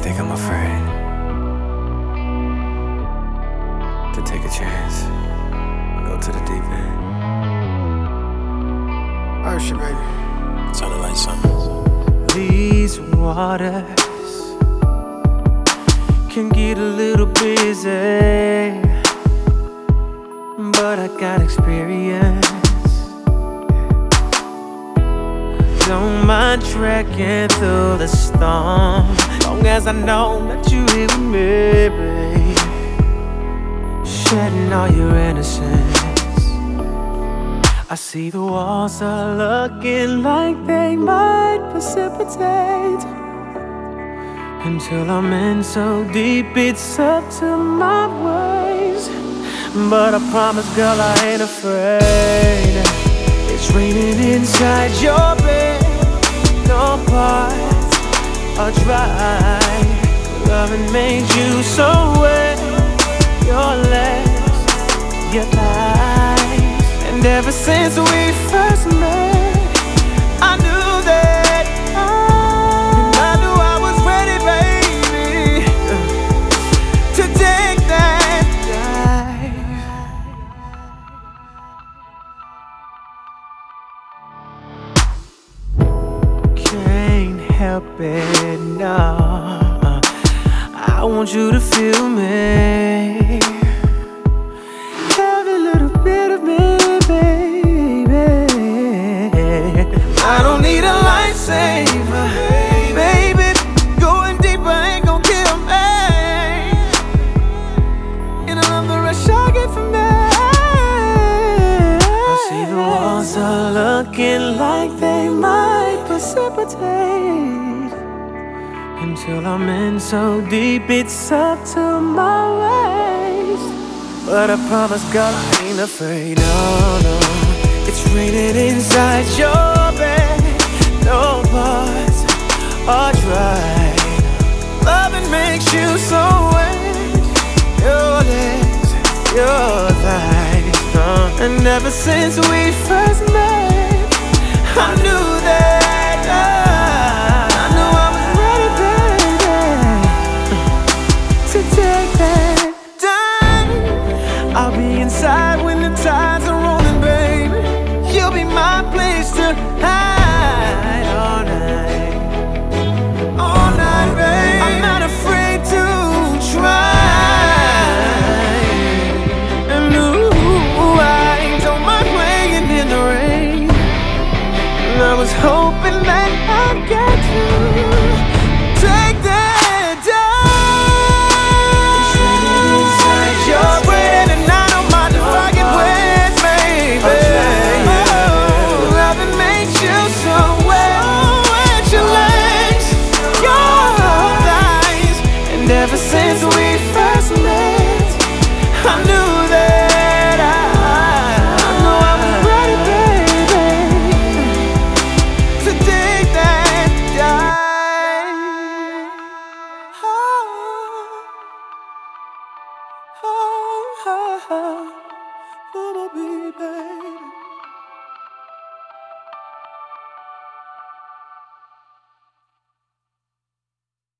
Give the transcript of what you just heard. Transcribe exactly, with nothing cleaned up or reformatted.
think I'm afraid to take a chance, go to the deep end. Oh shit, baby. Sounded like something. These waters can get a little busy, but I got experience. Don't mind trekking through the storm, long as I know that you here with me, babe. Shedding all your innocence. I see the walls are looking like they might precipitate, until I'm in so deep it's up to my waist. But I promise, girl, I ain't afraid. It's raining inside your bed, no parts are dry. Loving made you so wet, your legs, your thighs. And ever since we first met, I knew that I, I knew I was ready, baby, to take that dive. Can't help it, no. I want you to feel me, every little bit of me, baby. I don't need a lifesaver, baby. Going deeper ain't gon' kill me. And I love the rush I get from that. I see the walls are looking like they might precipitate, until I'm in so deep it's up to my waist. But I promise, girl, I ain't afraid, no, no. It's raining inside your bed, no parts are dry. Loving makes you so wet, your legs, your thighs, uh. And ever since we first met, I knew that I, I knew I was ready, baby, to take that dive. I'll be inside when the tides are rolling, baby. You'll be my place to hide all night, all night, baby. I'm not afraid to try. And ooh, I don't mind playing in the rain. And I was hoping that I'd get to take that dive. It's raining inside your bread, and I don't mind if I get wet, baby. Oh, loving makes you so wet, wet, your legs, your thighs. And ever since we first met, I knew that I, I knew I was ready, baby, to take that dive. Oh, oh, oh, oh, oh, baby.